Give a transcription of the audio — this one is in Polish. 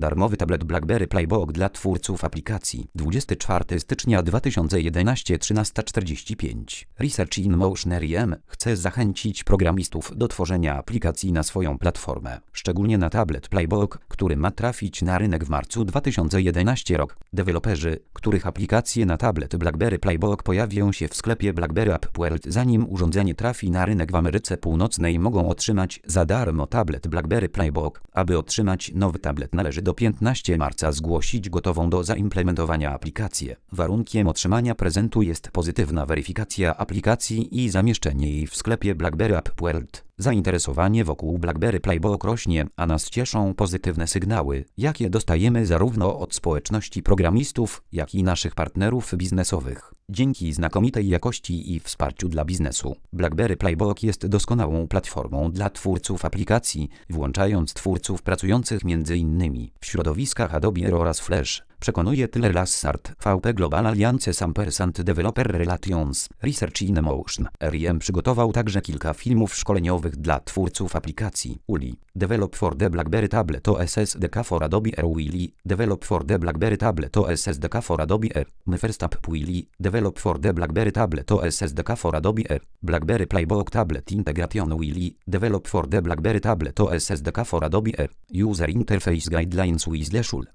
Darmowy tablet BlackBerry Playbook dla twórców aplikacji. 24 stycznia 2011 13:45. Research in Motion RIM chce zachęcić programistów do tworzenia aplikacji na swoją platformę, szczególnie na tablet Playbook, który ma trafić na rynek w marcu 2011 rok. Deweloperzy, których aplikacje na tablet BlackBerry Playbook pojawią się w sklepie BlackBerry App World, zanim urządzenie trafi na rynek w Ameryce Północnej, mogą otrzymać za darmo tablet BlackBerry Playbook. Aby otrzymać nowy tablet, należy do 15 marca zgłosić gotową do zaimplementowania aplikację. Warunkiem otrzymania prezentu jest pozytywna weryfikacja aplikacji i zamieszczenie jej w sklepie BlackBerry App World. Zainteresowanie wokół BlackBerry Playbook rośnie, a nas cieszą pozytywne sygnały, jakie dostajemy zarówno od społeczności programistów, jak i naszych partnerów biznesowych. Dzięki znakomitej jakości i wsparciu dla biznesu, BlackBerry Playbook jest doskonałą platformą dla twórców aplikacji, włączając twórców pracujących m.in. w środowiskach Adobe oraz Flash. Przekonuje Tyler Lassard, VP Global Alliance & Developer Relations, Research in Motion. RIM przygotował także kilka filmów szkoleniowych dla twórców aplikacji. ULI. Develop for the BlackBerry Tablet OS SDK for Adobe Air. Willy. Develop for the BlackBerry Tablet OS SDK for Adobe Air. My First App Willy. Develop for the BlackBerry Tablet OS SDK for Adobe Air. BlackBerry Playbook Tablet Integration Willy. Develop for the BlackBerry Tablet OS SDK for Adobe Air. User Interface Guidelines with Leshul.